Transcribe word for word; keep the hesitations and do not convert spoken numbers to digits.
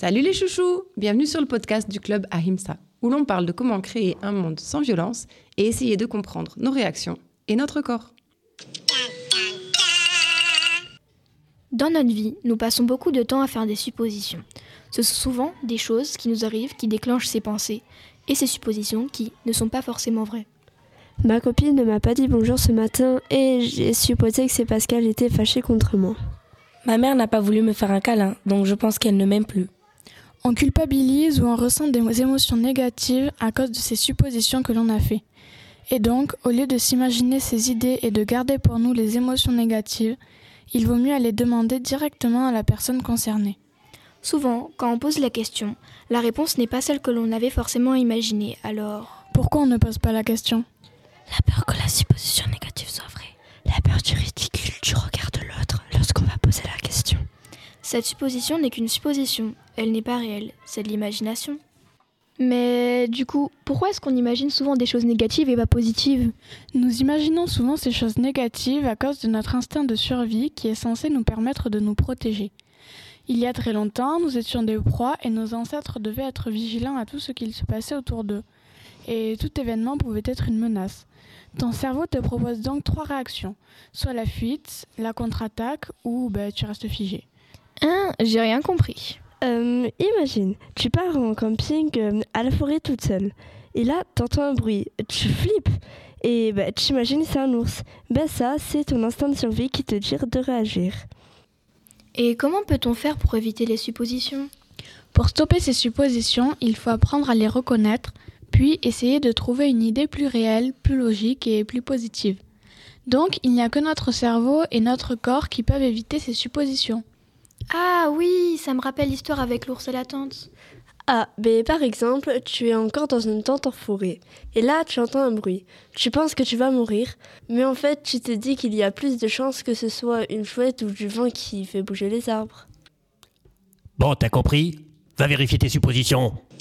Salut les chouchous! Bienvenue sur le podcast du club Ahimsa, où l'on parle de comment créer un monde sans violence et essayer de comprendre nos réactions et notre corps. Dans notre vie, nous passons beaucoup de temps à faire des suppositions. Ce sont souvent des choses qui nous arrivent qui déclenchent ces pensées et ces suppositions qui ne sont pas forcément vraies. Ma copine ne m'a pas dit bonjour ce matin et j'ai supposé que c'est parce qu'elle était fâchée contre moi. Ma mère n'a pas voulu me faire un câlin, donc je pense qu'elle ne m'aime plus. On culpabilise ou on ressent des émotions négatives à cause de ces suppositions que l'on a fait. Et donc, au lieu de s'imaginer ces idées et de garder pour nous les émotions négatives, il vaut mieux aller demander directement à la personne concernée. Souvent, quand on pose la question, la réponse n'est pas celle que l'on avait forcément imaginée, alors... Pourquoi on ne pose pas la question ? La peur que la supposition négative soit vraie. La peur du ridicule du regard de l'autre lorsqu'on va poser la question. Cette supposition n'est qu'une supposition, elle n'est pas réelle, c'est de l'imagination. Mais du coup, pourquoi est-ce qu'on imagine souvent des choses négatives et pas positives ? Nous imaginons souvent ces choses négatives à cause de notre instinct de survie qui est censé nous permettre de nous protéger. Il y a très longtemps, nous étions des proies et nos ancêtres devaient être vigilants à tout ce qu'il se passait autour d'eux. Et tout événement pouvait être une menace. Ton cerveau te propose donc trois réactions, soit la fuite, la contre-attaque ou bah, tu restes figé. Hein, j'ai rien compris. Euh, imagine, tu pars en camping euh, à la forêt toute seule. Et là, t'entends un bruit, tu flippes. Et bah, tu imagines c'est un ours. Ben ça, c'est ton instinct de survie qui te dit de réagir. Et comment peut-on faire pour éviter les suppositions ? Pour stopper ces suppositions, il faut apprendre à les reconnaître, puis essayer de trouver une idée plus réelle, plus logique et plus positive. Donc, il n'y a que notre cerveau et notre corps qui peuvent éviter ces suppositions. Ah oui, ça me rappelle l'histoire avec l'ours et la tente. Ah, ben par exemple, tu es encore dans une tente en forêt. Et là, tu entends un bruit. Tu penses que tu vas mourir, mais en fait, tu te dis qu'il y a plus de chances que ce soit une chouette ou du vent qui fait bouger les arbres. Bon, t'as compris ? Va vérifier tes suppositions.